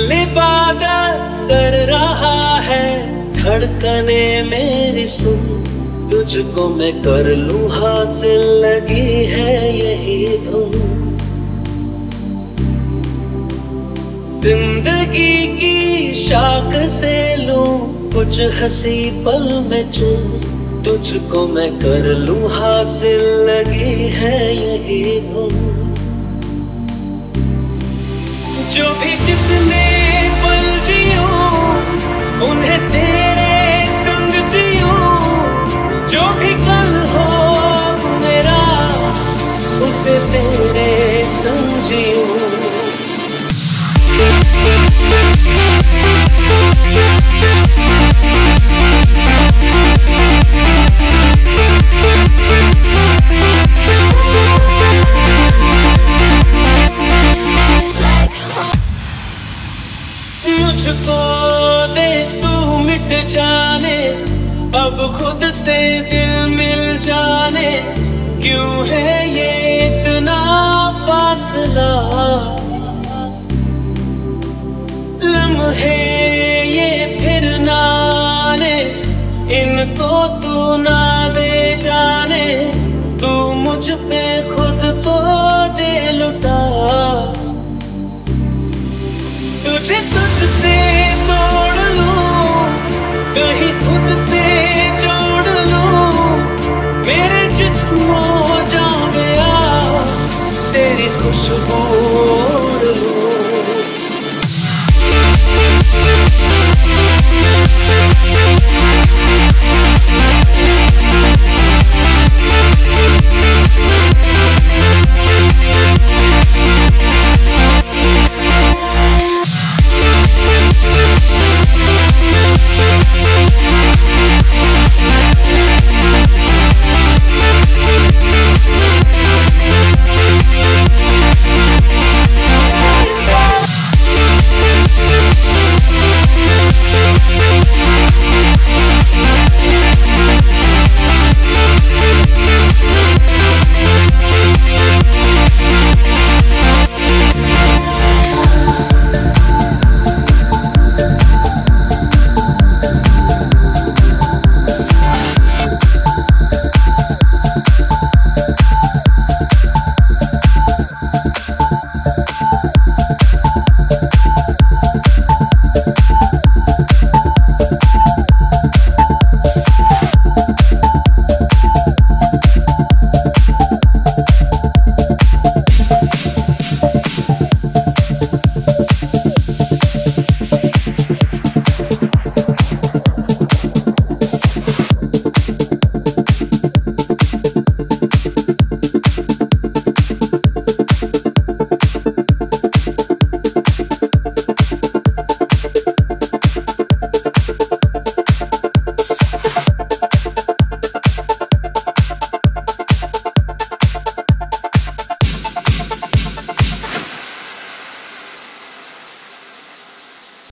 दिल इबादत कर रहा है, धड़कने मेरी सुन, तुझको मैं कर लूं हासिल, लगी है यही धुन। जिंदगी की शाख से लूं कुछ हंसी पल में चुन, तुझको मैं कर लूं हासिल, लगी है यही धुन। जो भी कितने पल जियूं उन्हें तेरे संग जियूं, जो भी कल हो मेरा उसे तेरे संग जियूं। मुझको दे तू मिट जाने, अब खुद से दिल मिल जाने, क्यों है ये इतना फासला। लम्हे ये फिर ना आने, इनको तू ना दे जाने, तू मुझ पे खुद को दे लुटा। तुझे तुझसे तोड़ लूं, कहीं खुद से जोड़ लूं, मेरे जिस्मों जा गया तेरी खुशबू